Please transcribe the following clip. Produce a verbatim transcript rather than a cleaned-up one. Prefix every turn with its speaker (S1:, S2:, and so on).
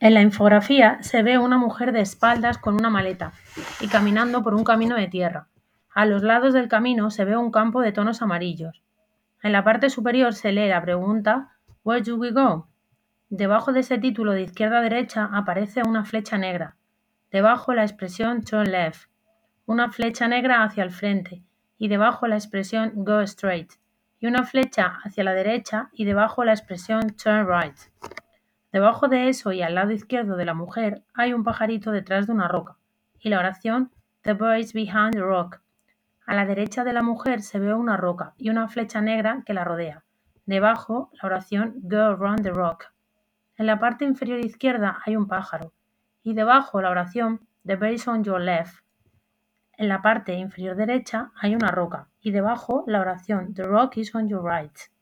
S1: En la infografía se ve una mujer de espaldas con una maleta y caminando por un camino de tierra. A los lados del camino se ve un campo de tonos amarillos. En la parte superior se lee la pregunta "Where do we go?". Debajo de ese título de izquierda a derecha aparece una flecha negra. Debajo la expresión "turn left", una flecha negra hacia el frente y debajo la expresión "go straight", y una flecha hacia la derecha y debajo la expresión "turn right". Debajo de eso y al lado izquierdo de la mujer hay un pajarito detrás de una roca y la oración "The birds behind the rock". A la derecha de la mujer se ve una roca y una flecha negra que la rodea. Debajo la oración "Go around the rock". En la parte inferior izquierda hay un pájaro y debajo la oración "The birds on your left". En la parte inferior derecha hay una roca y debajo la oración "The rock is on your right".